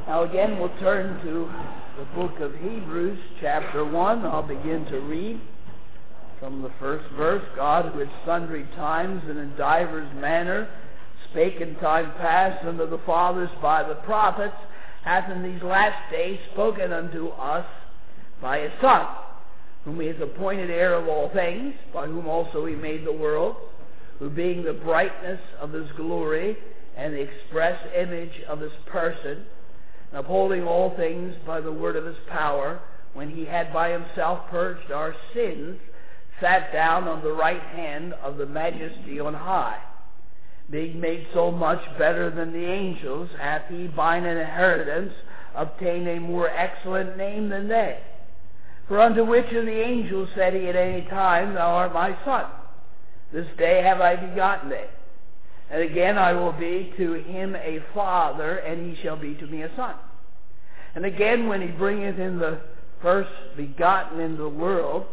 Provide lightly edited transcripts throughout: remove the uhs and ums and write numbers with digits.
Now again, we'll turn to the book of Hebrews, chapter 1. I'll begin to read from the first verse. God, who at sundry times and in divers manner spake in time past unto the fathers by the prophets, hath in these last days spoken unto us by his Son, whom he has appointed heir of all things, by whom also he made the world, who being the brightness of his glory and the express image of his person, and upholding all things by the word of his power, when he had by himself purged our sins, sat down on the right hand of the majesty on high. Being made so much better than the angels, hath he by an inheritance obtained a more excellent name than they. For unto which of the angels said he at any time, Thou art my Son, this day have I begotten thee. And again I will be to him a father, and he shall be to me a son. And again, when he bringeth in the first begotten in the world,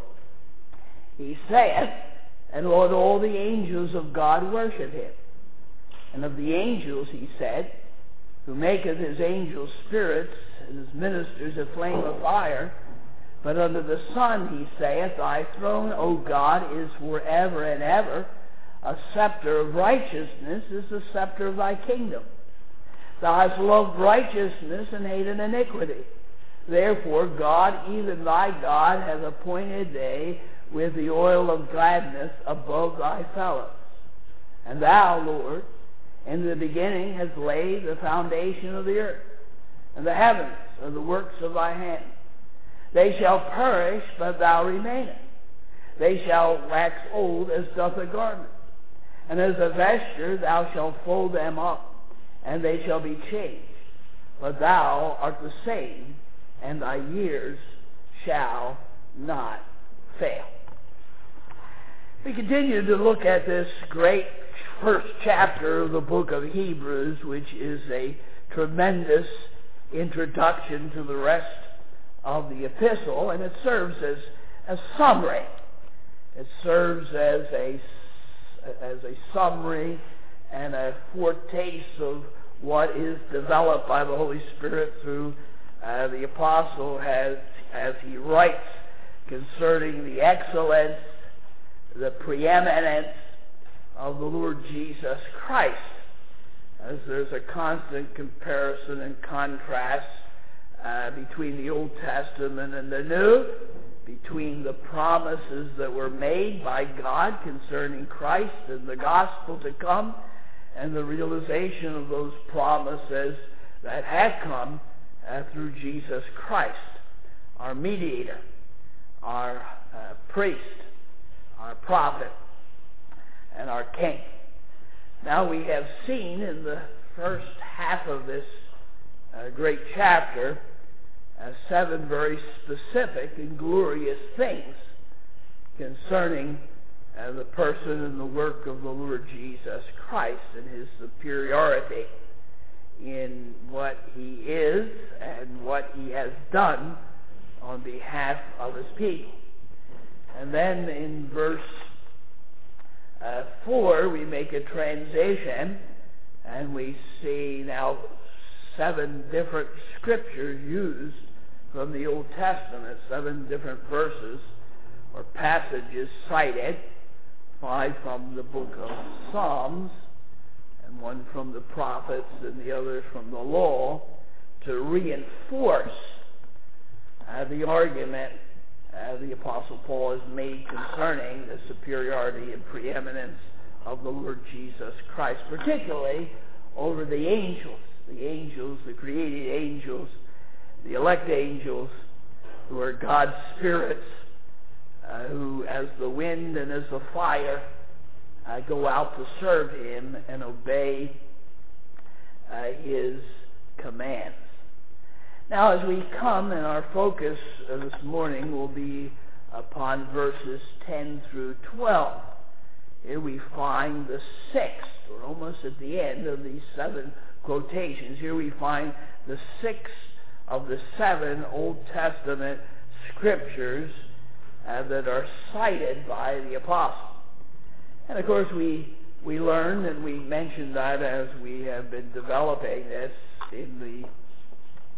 he saith, And Lord, all the angels of God worship him. And of the angels, he said, who maketh his angels spirits, and his ministers a flame of fire. But unto the Son he saith, Thy throne, O God, is forever and ever. A scepter of righteousness is the scepter of thy kingdom. Thou hast loved righteousness and hated iniquity. Therefore God, even thy God, hath appointed thee with the oil of gladness above thy fellows. And thou, Lord, in the beginning hast laid the foundation of the earth, and the heavens are the works of thy hand. They shall perish, but thou remainest. They shall wax old as doth a garment. And as a vesture thou shalt fold them up, and they shall be changed. But thou art the same, and thy years shall not fail. We continue to look at this great first chapter of the book of Hebrews, which is a tremendous introduction to the rest of the epistle, and it serves as a summary. It serves as a summary and a foretaste of what is developed by the Holy Spirit through the apostle as he writes concerning the excellence, the preeminence of the Lord Jesus Christ, as there's a constant comparison and contrast between the Old Testament and the New, between the promises that were made by God concerning Christ and the gospel to come, and the realization of those promises that have come through Jesus Christ, our mediator, our priest, our prophet, and our king. Now we have seen in the first half of this great chapter 7 very specific and glorious things concerning the person and the work of the Lord Jesus Christ and his superiority in what he is and what he has done on behalf of his people. And then in verse 4 we make a transition, and we see now 7 different scriptures used from the Old Testament, 7 different verses or passages cited, 5 from the book of Psalms, and 1 from the prophets, and the other from the law, to reinforce the argument the Apostle Paul has made concerning the superiority and preeminence of the Lord Jesus Christ, particularly over the angels, the created angels, the elect angels, who are God's spirits, who as the wind and as the fire go out to serve him and obey his commands. Now as we come, and our focus this morning will be upon verses 10 through 12. Here we find the 6th, or almost at the end of these 7 quotations. Here we find the 6th of the 7 Old Testament scriptures that are cited by the apostle. And of course we learned, and we mentioned that as we have been developing this in the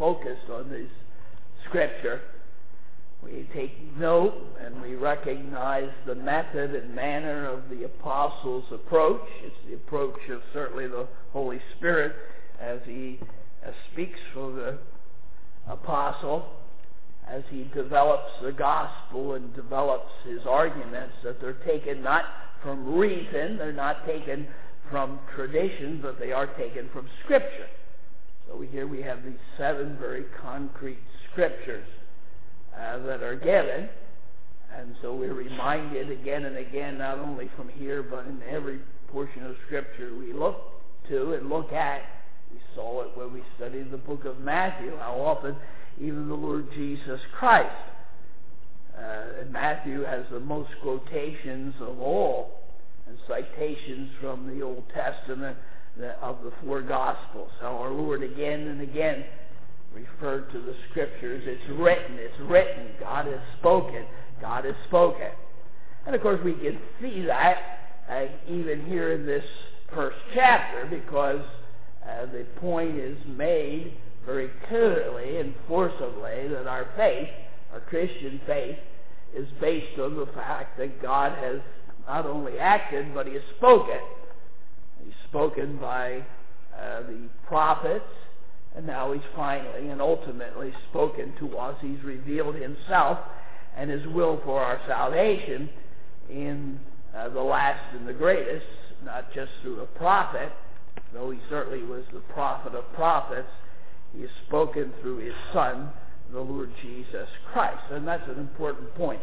focused on this Scripture. We take note and we recognize the method and manner of the apostles' approach. It's the approach of certainly the Holy Spirit as he speaks for the apostle, as he develops the gospel and develops his arguments, that they're taken not from reason, they're not taken from tradition, but they are taken from Scripture. So here we have these 7 very concrete Scriptures that are given, and so we're reminded again and again, not only from here, but in every portion of Scripture we look to and look at. We saw it when we studied the book of Matthew, how often even the Lord Jesus Christ, and Matthew has the most quotations of all, and citations from the Old Testament of the 4 Gospels. How our Lord again and again referred to the Scriptures. It's written. God has spoken. God has spoken. And of course we can see that even here in this first chapter, because the point is made very clearly and forcibly that our faith, our Christian faith, is based on the fact that God has not only acted, but he has spoken. He's spoken by the prophets, and now he's finally and ultimately spoken to us. He's revealed himself and his will for our salvation in the last and the greatest, not just through a prophet, though he certainly was the prophet of prophets. He has spoken through his Son, the Lord Jesus Christ. And that's an important point,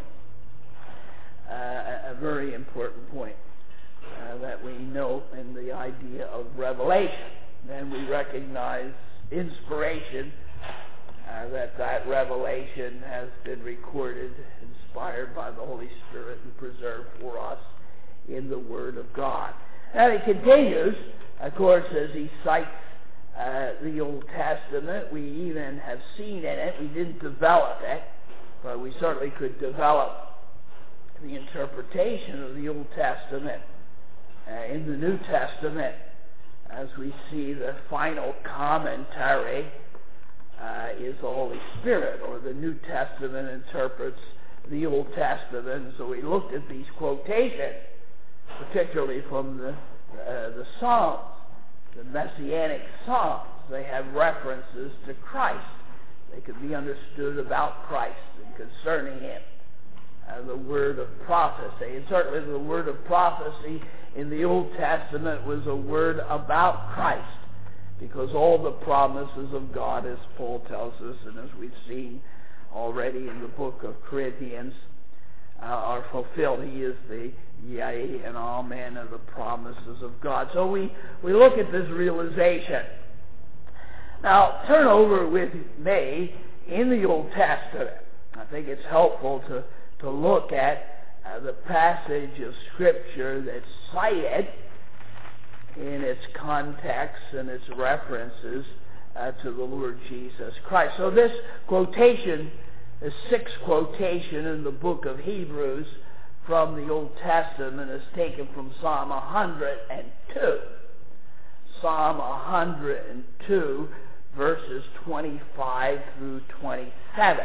a very important point that we note in the idea of revelation. Then we recognize inspiration, that revelation has been recorded, inspired by the Holy Spirit, and preserved for us in the Word of God. And it continues, of course, as he cites the Old Testament. We even have seen in it, we didn't develop it, but we certainly could develop the interpretation of the Old Testament in the New Testament, as we see the final commentary is the Holy Spirit, or the New Testament interprets the Old Testament. So we looked at these quotations, particularly from the Psalms, the Messianic Psalms. They have references to Christ. They could be understood about Christ and concerning him. The word of prophecy, and certainly the word of prophecy in the Old Testament was a word about Christ, because all the promises of God, as Paul tells us, and as we've seen already in the book of Corinthians, are fulfilled. He is the yea and amen of the promises of God. So we look at this realization. Now, turn over with me in the Old Testament. I think it's helpful to look at the passage of Scripture that's cited in its context and its references to the Lord Jesus Christ. So this quotation, the 6th quotation in the book of Hebrews from the Old Testament, is taken from Psalm 102. Psalm 102, verses 25 through 27.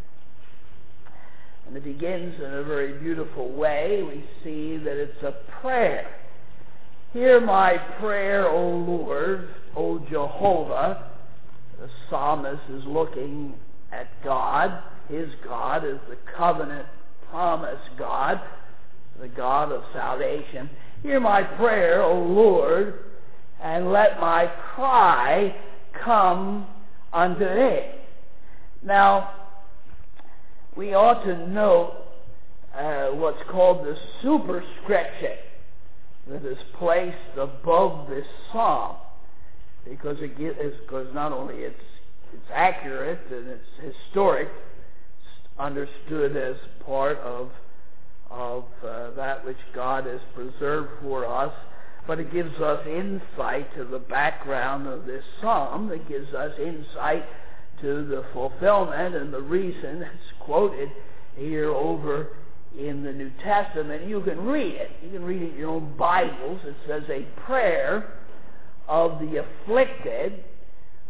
And it begins in a very beautiful way. We see that it's a prayer. Hear my prayer, O Lord, O Jehovah. The psalmist is looking at God. His God is the covenant promise God, the God of salvation. Hear my prayer, O Lord, and let my cry come unto thee. Now, we ought to note what's called the superscription that is placed above this psalm, because not only it's accurate and it's historic, it's understood as part of that which God has preserved for us, but it gives us insight to the background of this psalm. It gives us insight to the fulfillment and the reason it's quoted here over in the New Testament. You can read it. You can read it in your own Bibles. It says, a prayer of the afflicted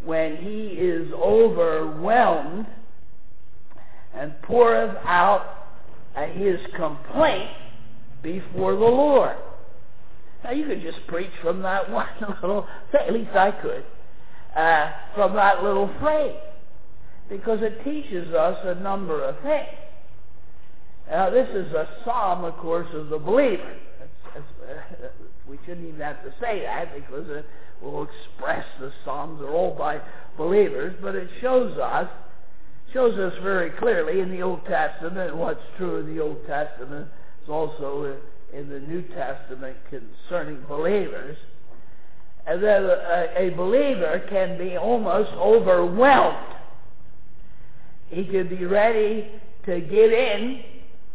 when he is overwhelmed and poureth out his complaint before the Lord. Now you could just preach from that one little, at least I could, from that little phrase, because it teaches us a number of things. Now this is a psalm, of course, of the believer. We shouldn't even have to say that, because it will express the psalms are all by believers, but it shows us very clearly in the Old Testament. What's true in the Old Testament is also in the New Testament concerning believers, and that a believer can be almost overwhelmed. He could be ready to give in,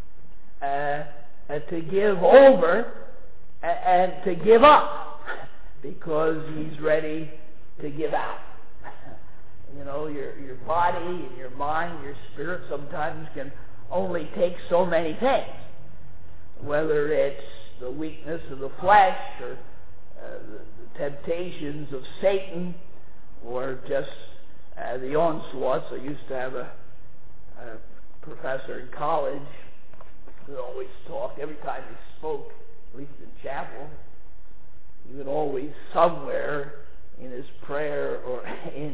to give over, and to give up, because he's ready to give out. You know, your body and your mind, your spirit sometimes can only take so many things, whether it's the weakness of the flesh or the temptations of Satan, or just the onslaughts. I used to have a professor in college who always talked, every time he spoke, at least in chapel, he would always somewhere in his prayer or in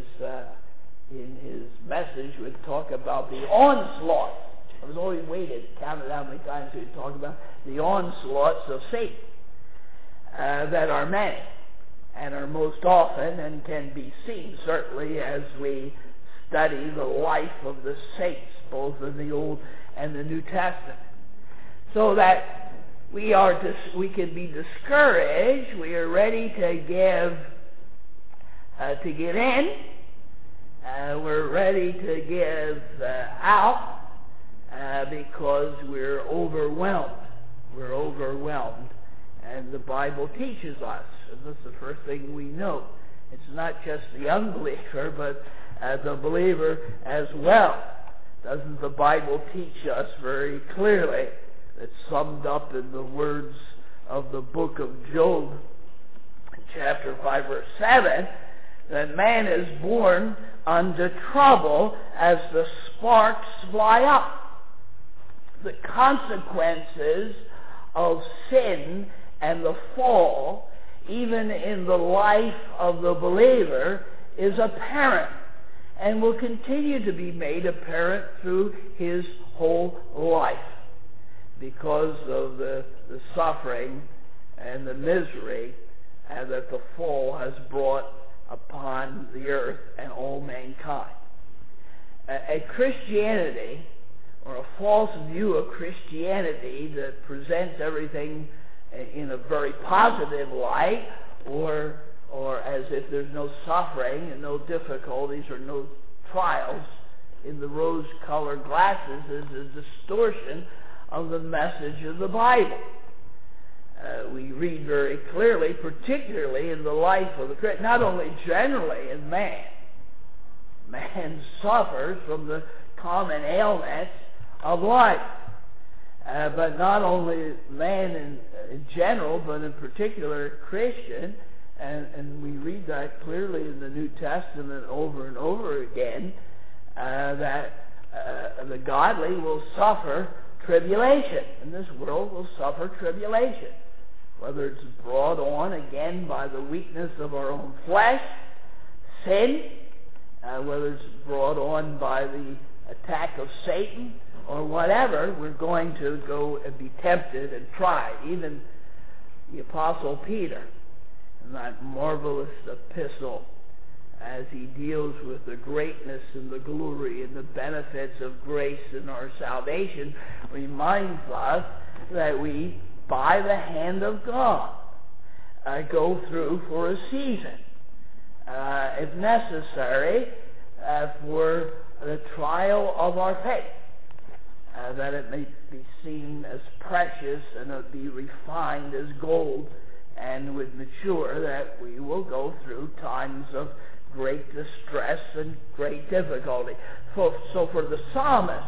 his message would talk about the onslaught. I was always waiting, counted how many times he would talk about the onslaughts of Satan that are many and are most often, and can be seen certainly as we study the life of the saints, both in the Old and the New Testament. So that we can be discouraged. We are ready to give in. We're ready to give out because we're overwhelmed. We're overwhelmed. And the Bible teaches us, and this is the first thing we know, it's not just the unbeliever, but the believer as well. Doesn't the Bible teach us very clearly? It's summed up in the words of the book of Job, chapter 5, verse 7, that man is born unto trouble as the sparks fly up. The consequences of sin and the fall, even in the life of the believer, is apparent and will continue to be made apparent through his whole life, because of the suffering and the misery that the fall has brought upon the earth and all mankind. A Christianity, or a false view of Christianity that presents everything in a very positive light, or as if there's no suffering and no difficulties or no trials in the rose-colored glasses, is a distortion of the message of the Bible. We read very clearly, particularly in the life of the Christian, not only generally in man. Man suffers from the common ailments of life. But not only man in general, but in particular Christian, and we read that clearly in the New Testament over and over again, that the godly will suffer tribulation. In this world will suffer tribulation, whether it's brought on again by the weakness of our own flesh, sin, whether it's brought on by the attack of Satan, or whatever. We're going to go and be tempted and tried. Even the Apostle Peter, in that marvelous epistle, as he deals with the greatness and the glory and the benefits of grace in our salvation, reminds us that we, by the hand of God, go through for a season, if necessary, for the trial of our faith, that it may be seen as precious and it be refined as gold, and would mature, that we will go through times of great distress and great difficulty. So for the psalmist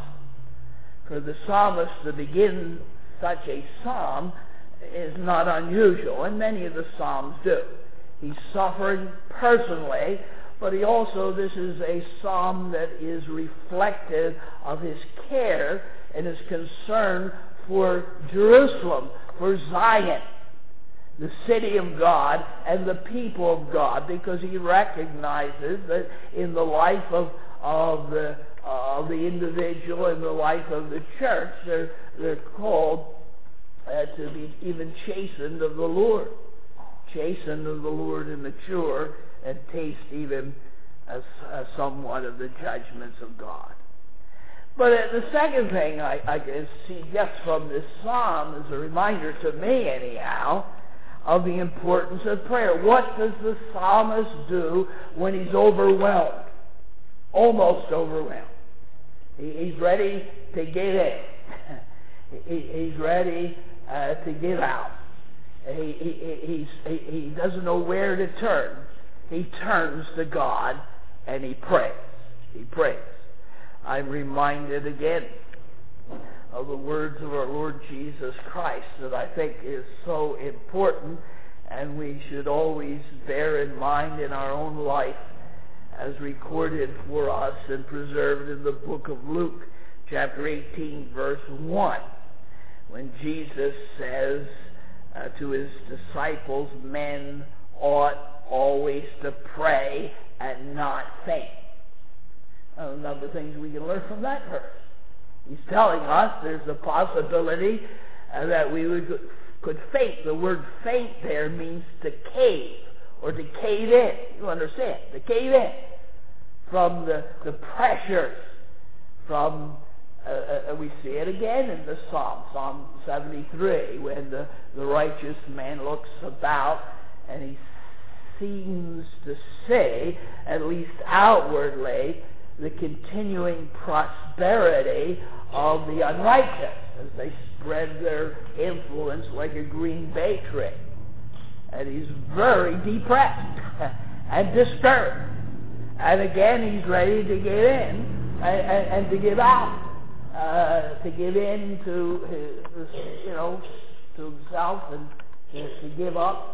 to begin such a psalm is not unusual, and many of the psalms do. He's suffering personally but this is a psalm that is reflective of his care and his concern for Jerusalem, for Zion, the city of God and the people of God, because he recognizes that in the life of the individual and the life of the church, they're called to be even chastened of the Lord. Chastened of the Lord and mature, and taste even somewhat of the judgments of God. But the second thing I can see just from this psalm is a reminder to me anyhow of the importance of prayer. What does the psalmist do when he's overwhelmed? Almost overwhelmed. He's ready to give in. He's ready to give out. He doesn't know where to turn. He turns to God and he prays. He prays. I'm reminded again of the words of our Lord Jesus Christ that I think is so important, and we should always bear in mind in our own life, as recorded for us and preserved in the book of Luke, chapter 18, verse 1, when Jesus says to his disciples, men ought always to pray and not faint. A number of things we can learn from that verse. He's telling us there's a possibility that we could faint. The word faint there means to cave or to cave in. You understand? To cave in from the pressures from we see it again in the Psalm 73, when the righteous man looks about and he seems to see, at least outwardly, the continuing prosperity of the unrighteous as they spread their influence like a green bay tree. And he's very depressed and discouraged. And again, he's ready to give in and to give out. To give in to himself and to give up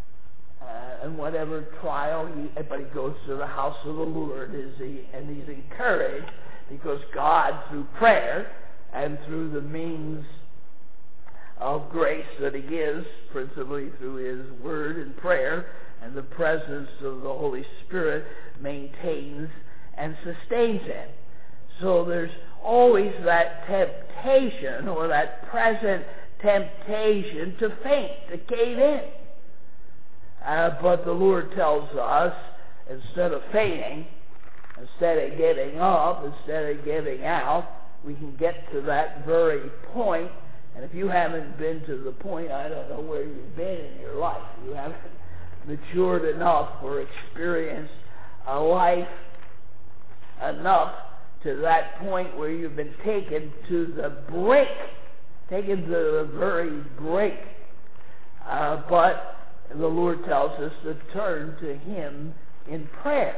and whatever trial. But he goes to the house of the Lord, and he's encouraged because God, through prayer and through the means of grace that he gives, principally through his word and prayer and the presence of the Holy Spirit, maintains and sustains him. So there's always that temptation, or that present temptation, to faint, to cave in. But the Lord tells us, instead of fainting, instead of giving up, instead of giving out, we can get to that very point. And if you haven't been to the point, I don't know where you've been in your life. You haven't matured enough or experienced a life enough to that point where you've been taken to the brink, taken to the very brink. But the Lord tells us to turn to him in prayer,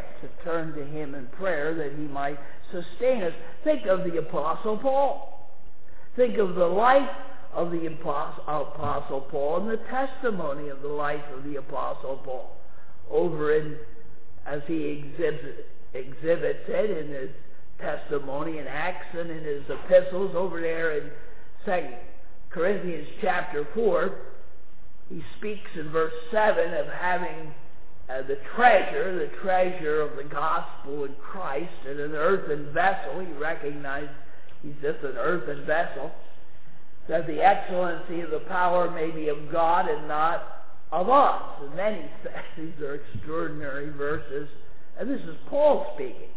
that he might sustain us. Think of the Apostle Paul. Think of the life of the Apostle Paul and the testimony of the life of the Apostle Paul over in, as he exhibits it in his testimony in Acts and in his epistles over there in 2 Corinthians chapter 4. He speaks in verse 7 of having the treasure of the gospel in Christ in an earthen vessel. He recognized he's just an earthen vessel, that the excellency of the power may be of God and not of us. And then he says, these are extraordinary verses, and this is Paul speaking,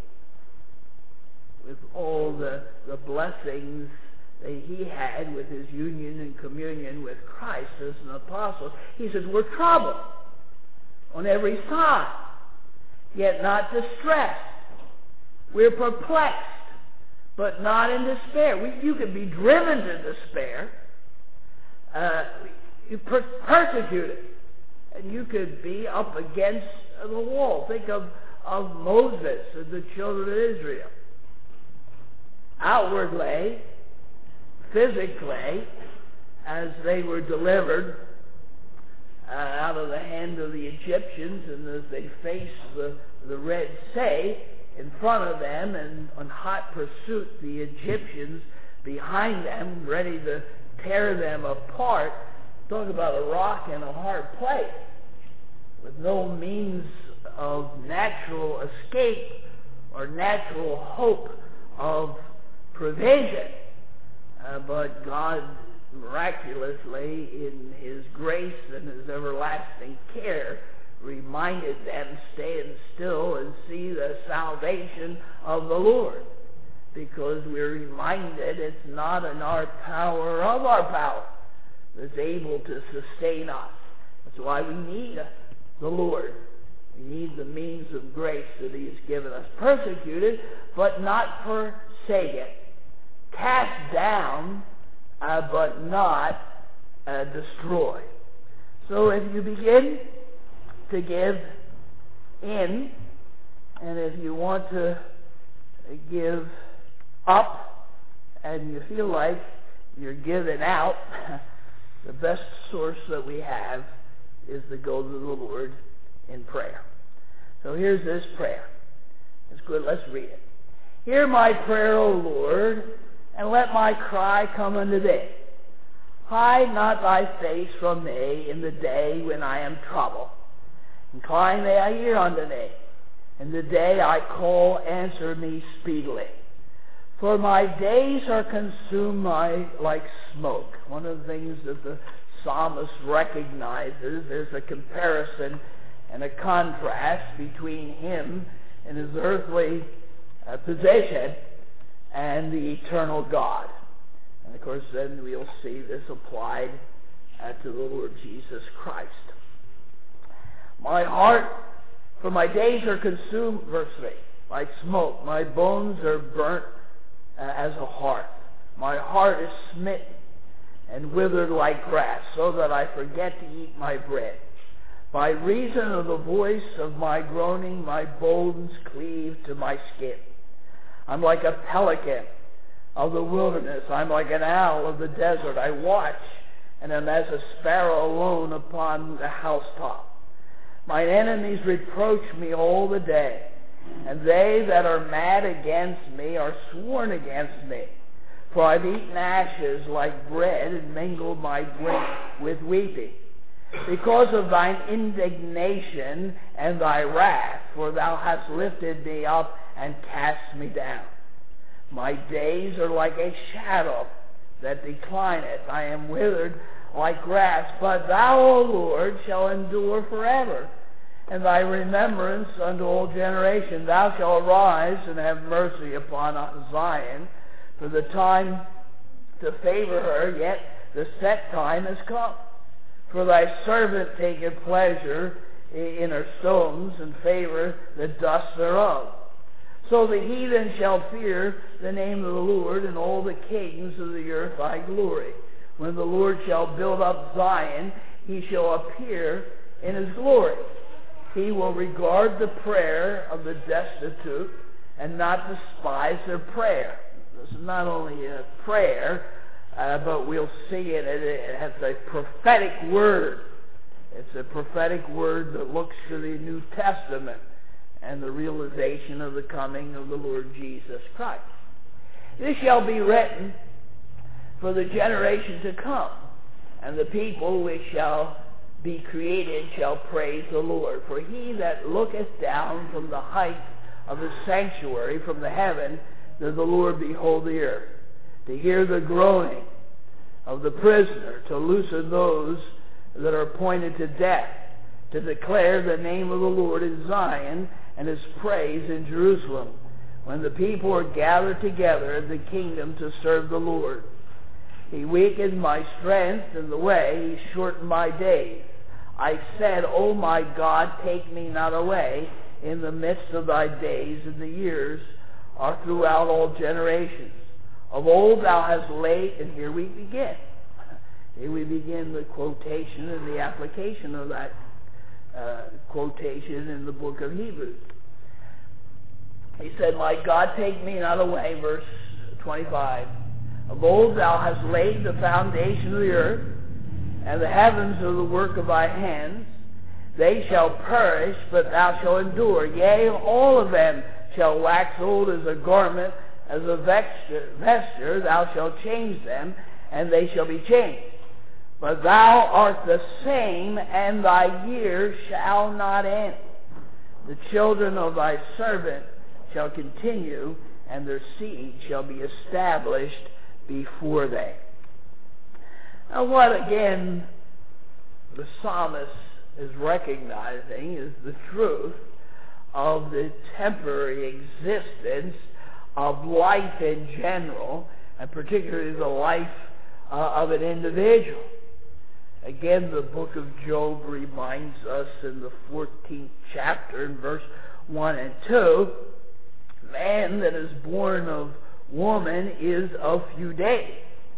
with all the blessings that he had with his union and communion with Christ as an apostle. He says, we're troubled on every side, yet not distressed. We're perplexed, but not in despair. You could be driven to despair. You're persecuted, and you could be up against the wall. Think of Moses and the children of Israel. Outwardly, physically, as they were delivered out of the hand of the Egyptians, and as they face the Red Sea in front of them and on hot pursuit, the Egyptians behind them ready to tear them apart. Talk about a rock and a hard place with no means of natural escape or natural hope of provision. But God miraculously, in His grace and His everlasting care, reminded them, stand still and see the salvation of the Lord. Because we're reminded it's not in our power of our power that's able to sustain us. That's why we need the Lord. We need the means of grace that He has given us. Persecuted, but not forsaken. Cast down, but not destroyed. So if you begin to give in, and if you want to give up, and you feel like you're giving out, the best source that we have is to go to the Lord in prayer. So here's this prayer. It's good. Let's read it. Hear my prayer, O Lord, and let my cry come unto thee. Hide not thy face from me in the day when I am troubled. Incline thy ear unto me. In the day I call, answer me speedily. For my days are consumed like smoke. One of the things that the psalmist recognizes, there's a comparison and a contrast between him and his earthly position and the eternal God. And of course then we'll see this applied to the Lord Jesus Christ. My heart, for my days are consumed, verse 3, like smoke. My bones are burnt as a hearth. My heart is smitten and withered like grass, so that I forget to eat my bread. By reason of the voice of my groaning, my bones cleave to my skin. I'm like a pelican of the wilderness. I'm like an owl of the desert. I watch and am as a sparrow alone upon the housetop. Mine enemies reproach me all the day, and they that are mad against me are sworn against me. For I've eaten ashes like bread, and mingled my drink with weeping. Because of thine indignation and thy wrath, for thou hast lifted me up and cast me down. My days are like a shadow that declineth. I am withered like grass, but thou, O Lord, shall endure forever, and thy remembrance unto all generations. Thou shalt arise and have mercy upon Zion, for the time to favor her, yet the set time has come. For thy servant taketh pleasure in her stones, and favor the dust thereof. So the heathen shall fear the name of the Lord, and all the kings of the earth thy glory. When the Lord shall build up Zion, he shall appear in his glory. He will regard the prayer of the destitute, and not despise their prayer. This is not only a prayer, but we'll see it has a prophetic word. It's a prophetic word that looks to the New Testament and the realization of the coming of the Lord Jesus Christ. This shall be written for the generation to come, and the people which shall be created shall praise the Lord. For he that looketh down from the height of his sanctuary, from the heaven, does the Lord behold the earth, to hear the groaning of the prisoner, to loosen those that are appointed to death, to declare the name of the Lord in Zion, and his praise in Jerusalem, when the people are gathered together in the kingdom to serve the Lord. He weakened my strength in the way, he shortened my days. I said, O my God, take me not away in the midst of thy days, and the years are throughout all generations. Of old thou hast laid, and here we begin. Here we begin the quotation and the application of that quotation in the book of Hebrews. He said, my God, take me not away, verse 25. Of old thou hast laid the foundation of the earth, and the heavens are the work of thy hands. They shall perish, but thou shalt endure. Yea, all of them shall wax old as a garment, as a vesture. Thou shalt change them, and they shall be changed. But thou art the same, and thy years shall not end. The children of thy servant shall continue, and their seed shall be established before thee. Now what, again, the psalmist is recognizing is the truth of the temporary existence of life in general, and particularly the life of an individual. Again, the book of Job reminds us in the 14th chapter, in verse 1 and 2, man that is born of woman is of few days.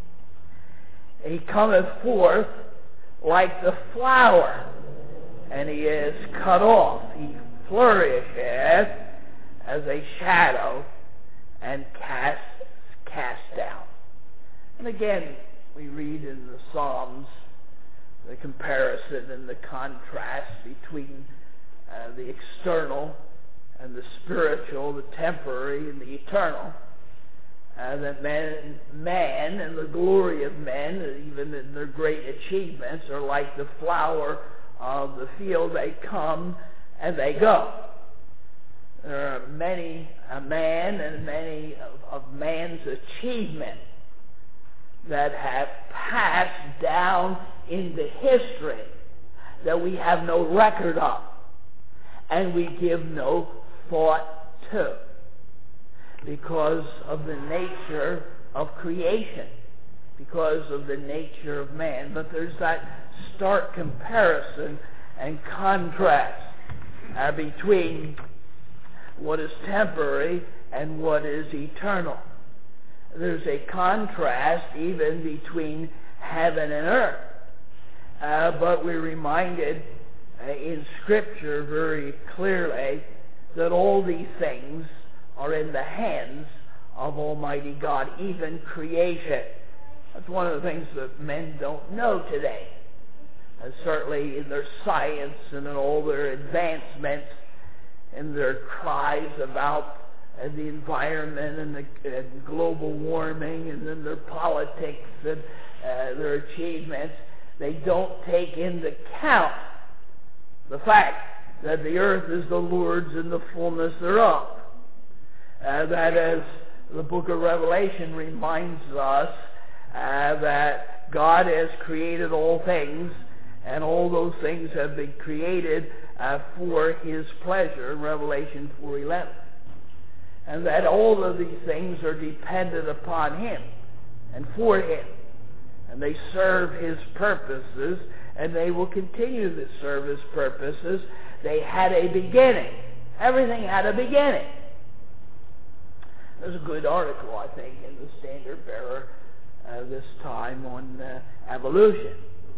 He cometh forth like the flower, and he is cut off. He flourisheth as a shadow and cast down. And again, we read in the Psalms the comparison and the contrast between the external and the spiritual, the temporary and the eternal. That man and the glory of men, even in their great achievements, are like the flower of the field. They come and they go. There are many a man and many of man's achievements that have passed down into history that we have no record of and we give no thought to because of the nature of creation, because of the nature of man. But there's that stark comparison and contrast between what is temporary and what is eternal. There's a contrast even between heaven and earth. But we're reminded in Scripture very clearly that all these things are in the hands of Almighty God, even creation. That's one of the things that men don't know today. Certainly in their science and in all their advancements and their cries about the environment and global warming and then their politics and their achievements, they don't take into account the fact that the earth is the Lord's and the fullness thereof. That, as the book of Revelation reminds us, that God has created all things, and all those things have been created for His pleasure, in Revelation 4:11. And that all of these things are dependent upon Him and for Him. And they serve His purposes, and they will continue to serve His purposes. They had a beginning. Everything had a beginning. There's a good article, I think, in the Standard Bearer this time on evolution,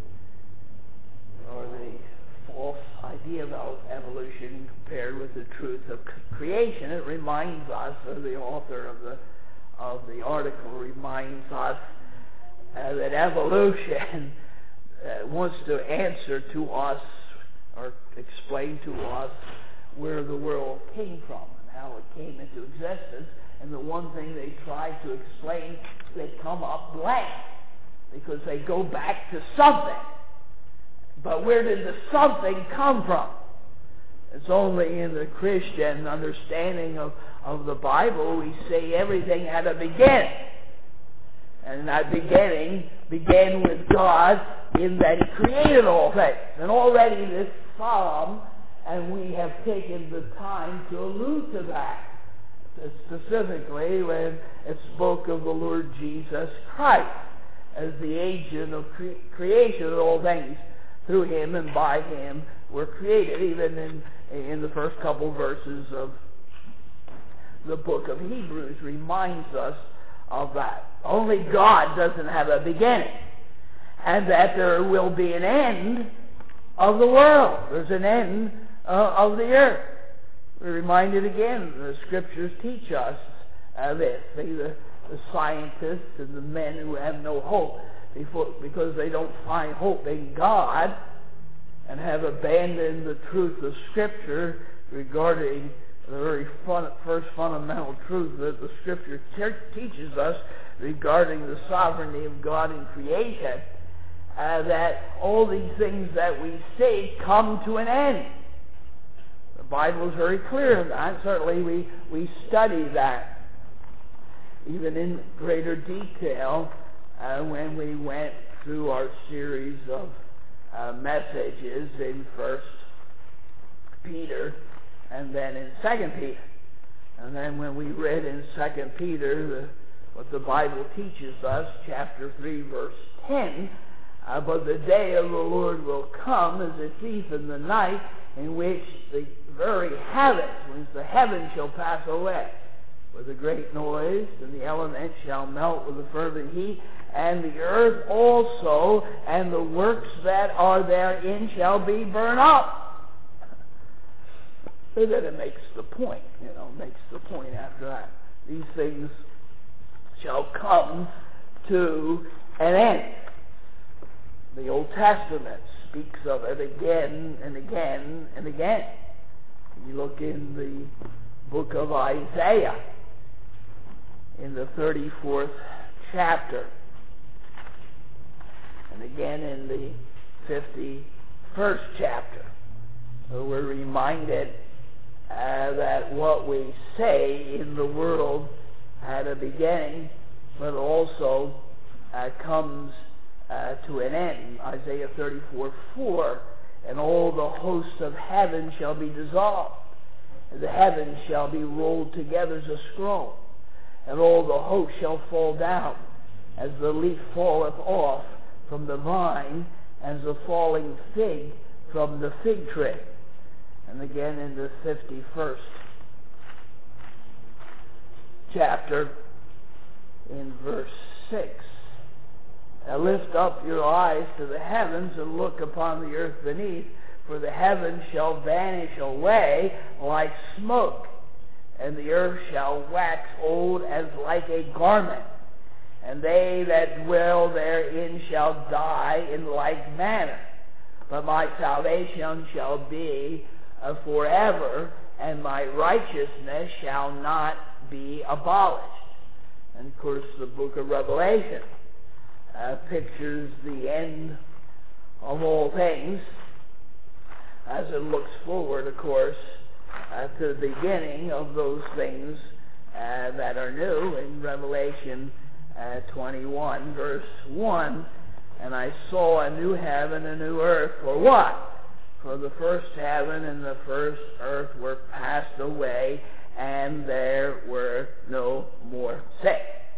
or the false idea about evolution compared with the truth of creation. It reminds us, or the author of the article reminds us, that evolution wants to answer to us or explain to us where the world came from and how it came into existence. And the one thing they try to explain, they come up blank because they go back to something. But where did the something come from? It's only in the Christian understanding of the Bible we say everything had a beginning. And that beginning began with God in that He created all things. And already this psalm, and we have taken the time to allude to that, specifically when it spoke of the Lord Jesus Christ as the agent of creation of all things. Through Him and by Him were created, even in the first couple verses of the book of Hebrews reminds us of that. Only God doesn't have a beginning, and that there will be an end of the world. There's an end of the earth. We're reminded again, the Scriptures teach us this. The scientists and the men who have no hope, because they don't find hope in God and have abandoned the truth of Scripture regarding the very first fundamental truth that the Scripture teaches us regarding the sovereignty of God in creation, that all these things that we see come to an end. The Bible is very clear on that. Certainly we study that even in greater detail when we went through our series of messages in 1 Peter and then in 2 Peter. And then when we read in 2 Peter what the Bible teaches us, chapter 3, verse 10, but the day of the Lord will come as a thief in the night, in which the very heavens, the heavens shall pass away with a great noise, and the elements shall melt with a fervent heat, and the earth also, and the works that are therein shall be burned up. And then it makes the point, makes the point after that. These things shall come to an end. The Old Testament speaks of it again and again and again. You look in the book of Isaiah, in the 34th chapter, and again in the 51st chapter, we're reminded that what we say in the world had a beginning, but also comes to an end. Isaiah 34:4, and all the hosts of heaven shall be dissolved, and the heavens shall be rolled together as a scroll, and all the hosts shall fall down, as the leaf falleth off from the vine, as the falling fig from the fig tree. And again in the 51st chapter, in verse 6, lift up your eyes to the heavens and look upon the earth beneath, for the heavens shall vanish away like smoke, and the earth shall wax old as like a garment, and they that dwell therein shall die in like manner. But my salvation shall be forever, and my righteousness shall not be abolished. And of course the book of Revelation pictures the end of all things as it looks forward, of course, to the beginning of those things that are new. In Revelation 21, verse 1, and I saw a new heaven and a new earth. For what? For the first heaven and the first earth were passed away, and there were no more sin.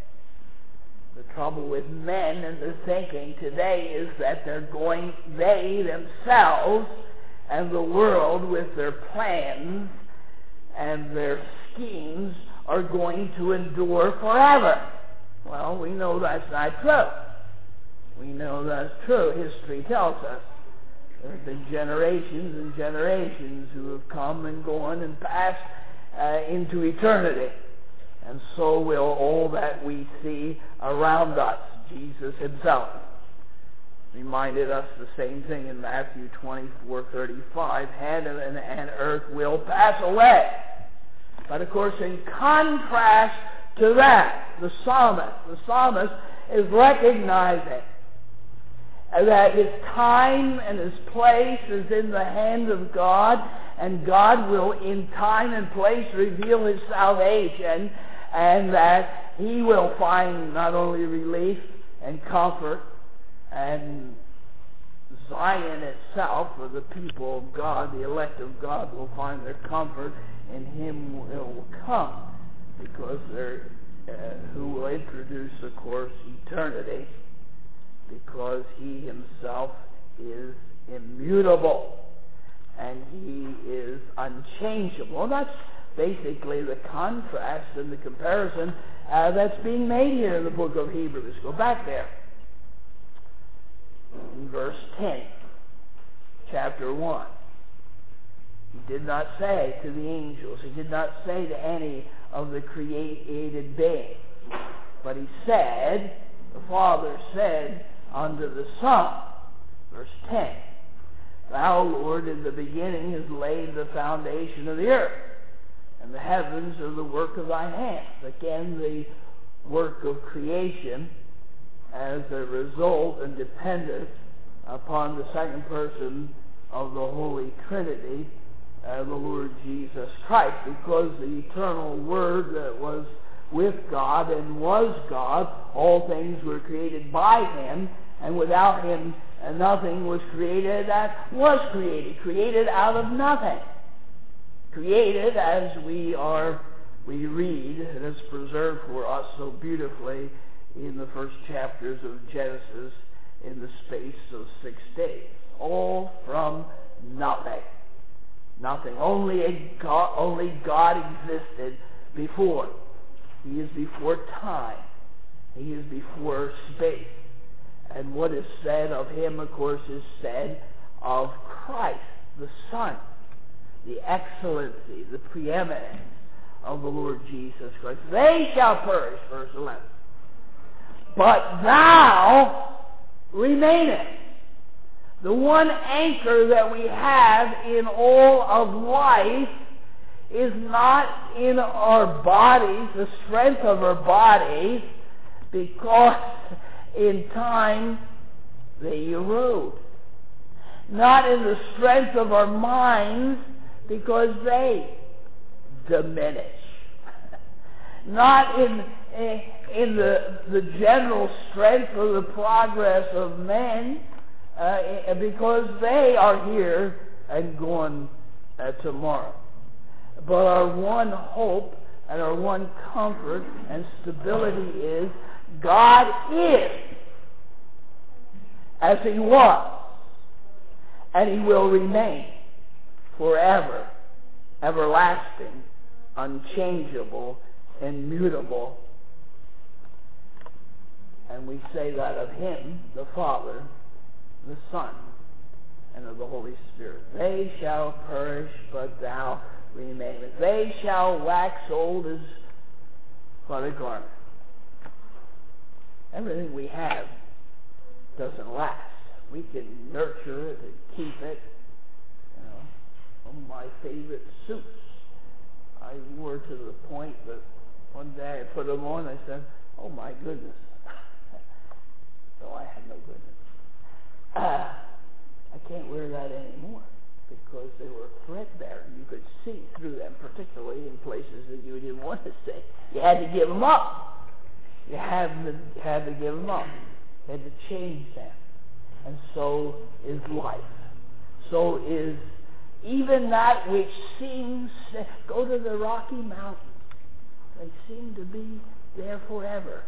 The trouble with men and their thinking today is that they themselves and the world with their plans and their schemes are going to endure forever. Well, we know that's not true. We know that's true. History tells us. There have been generations and generations who have come and gone and passed into eternity. And so will all that we see around us. Jesus himself reminded us the same thing in Matthew 24:35. Heaven and earth will pass away. But of course, in contrast to that, the psalmist is recognizing that his time and his place is in the hand of God, and God will in time and place reveal his salvation, and that he will find not only relief and comfort, and Zion itself, or the people of God, the elect of God, will find their comfort in him will come, because who will introduce, of course, eternity, because he himself is immutable and he is unchangeable. And that's basically the contrast and the comparison that's being made here in the book of Hebrews. Go back there. In verse 10, chapter 1. He did not say to the angels, he did not say to any of the created beings, but he said, the Father said, under the sun. Verse 10. Thou, Lord, in the beginning hast laid the foundation of the earth, and the heavens are the work of thy hands. Again, the work of creation as a result and dependent upon the second person of the Holy Trinity, the Lord Jesus Christ, because the eternal Word that was with God and was God, all things were created by Him, and without Him nothing was created that was created out of nothing. Created as we read, and it's preserved for us so beautifully in the first chapters of Genesis in the space of 6 days. All from nothing. Nothing. Only God existed before. He is before time. He is before space. And what is said of Him, of course, is said of Christ, the Son. The excellency, the preeminence of the Lord Jesus Christ. They shall perish, verse 11. But thou remainest. The one anchor that we have in all of life is not in our bodies, the strength of our bodies, because in time they erode. Not in the strength of our minds, because they diminish. Not in the general strength or the progress of men, because they are here and gone tomorrow. But our one hope and our one comfort and stability is God is as He was, and He will remain forever, everlasting, unchangeable, immutable. And we say that of Him, the Father, the Son, and of the Holy Spirit. They shall perish, but thou remainest. They shall wax old as but a garment. Everything we have doesn't last. We can nurture it and keep it. One of my favorite suits, I wore to the point that one day I put them on, I said, oh my goodness. So I had no goodness. I can't wear that anymore because they were threadbare and you could see through them, particularly in places that you didn't want to see. You had to give them up. You had to give them up. You had to change them. And so is life. So is even that which seems, go to the Rocky Mountains. They seem to be there forever.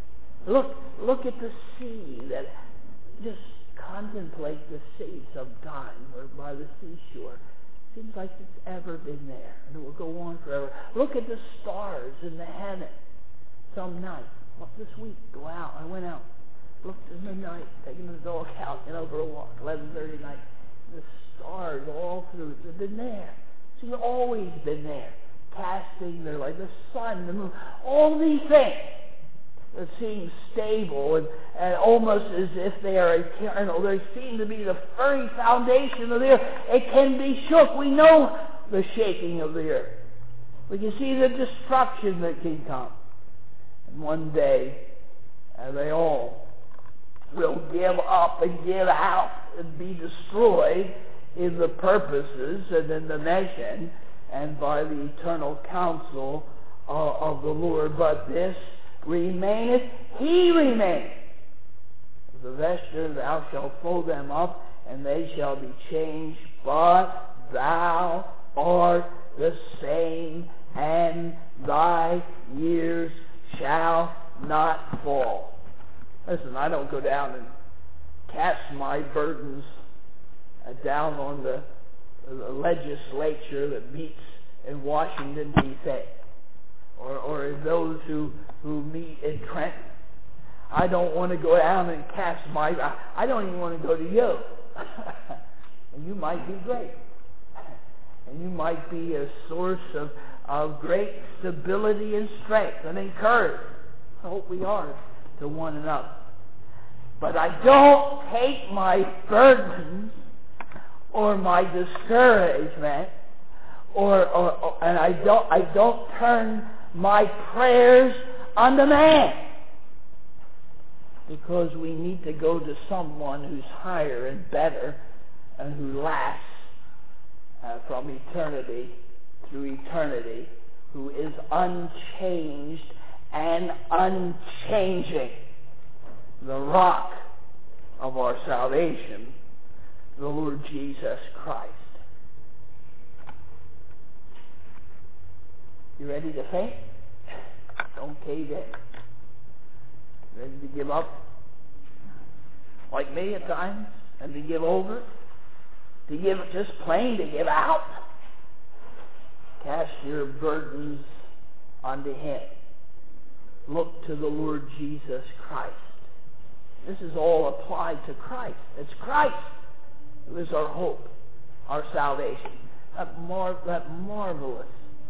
Look at the sea. That just contemplate the sea sometime, or by the seashore. Seems like it's ever been there, and it will go on forever. Look at the stars in the heaven. Some night, this week, go out. I went out, looked in the night, taking the dog out, for a walk, 11:30 night. The stars all through, they've been there. They've always been there, casting their light. The sun, the moon, all these things that seem stable and almost as if they are eternal. They seem to be the very foundation of the earth. It can be shook. We know the shaking of the earth. We can see the destruction that can come. And one day, they all will give up and give out and be destroyed in the purposes and in the mission and by the eternal counsel of the Lord. But this remaineth, He remaineth. The vesture thou shalt fold them up, and they shall be changed, but thou art the same, and thy years shall not fall. Listen, I don't go down and cast my burdens down on the legislature that meets in Washington, D.C., or those who meet in Trenton. I don't want to go down and cast I don't even want to go to you. And you might be great. And you might be a source of great stability and strength and encouragement. I hope we are to one another. But I don't take my burdens or my discouragement and I don't turn my prayers on the man. Because we need to go to someone who's higher and better and who lasts from eternity through eternity, who is unchanged and unchanging. The rock of our salvation, the Lord Jesus Christ. You ready to faint? Don't cave in. Ready to give up? Like me at times? And to give over? To give, just plain to give out? Cast your burdens onto Him. Look to the Lord Jesus Christ. This is all applied to Christ. It's Christ who is our hope, our salvation. That marvelous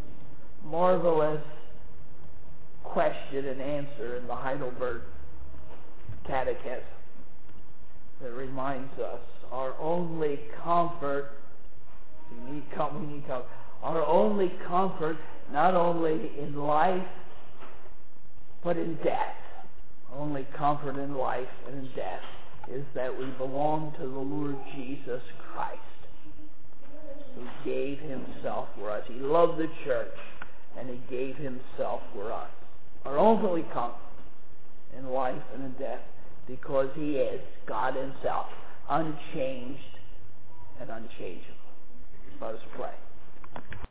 question and answer in the Heidelberg Catechism that reminds us our only comfort, we need comfort, our only comfort not only in life but in death. Only comfort in life and in death is that we belong to the Lord Jesus Christ, who gave Himself for us. He loved the church, and He gave Himself for us. Our only comfort in life and in death, because He is God Himself, unchanged and unchangeable. Let us pray.